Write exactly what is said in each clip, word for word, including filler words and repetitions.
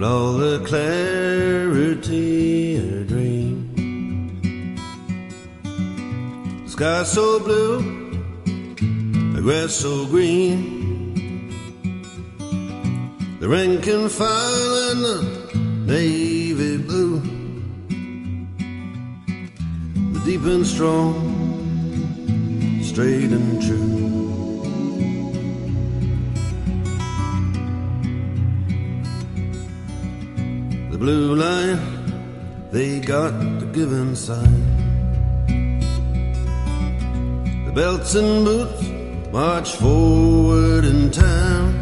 with all the clarity of a dream. Sky so blue, the grass so green, the rank and file and the navy blue, the deep and strong, straight and true. The blue line, they got the given sign. The belts and boots march forward in time.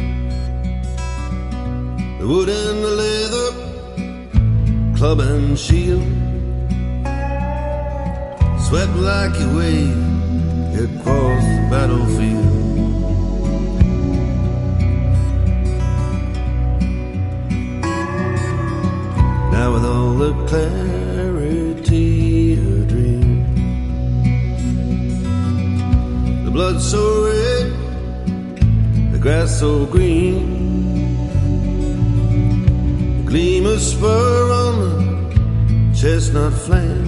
The wood and the leather, club and shield, swept like a wave across the battlefield. Now with all the clarity of a dream, the blood so red, the grass so green, the gleam of spur on the chestnut flame,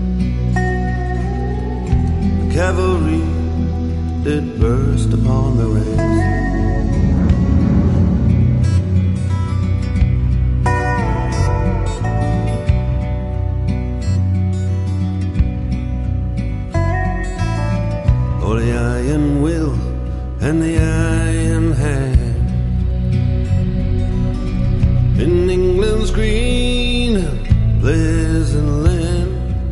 the cavalry did burst upon the ranks. Oh, the iron will and the iron hand in England's green and pleasant land.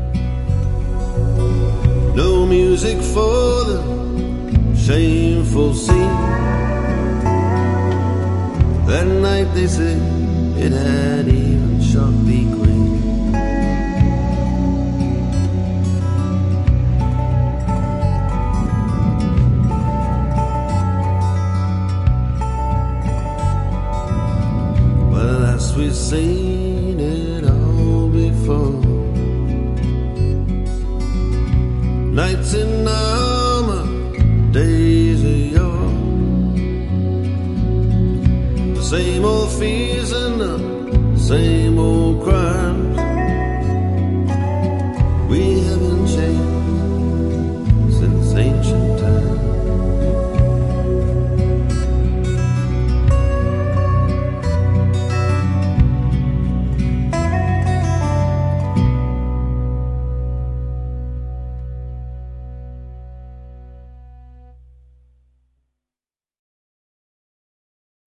No music for the shameful scene. That night they say it had even shocked the queen. We've seen it all before. Nights in armor, days of yore, the same old fears and the same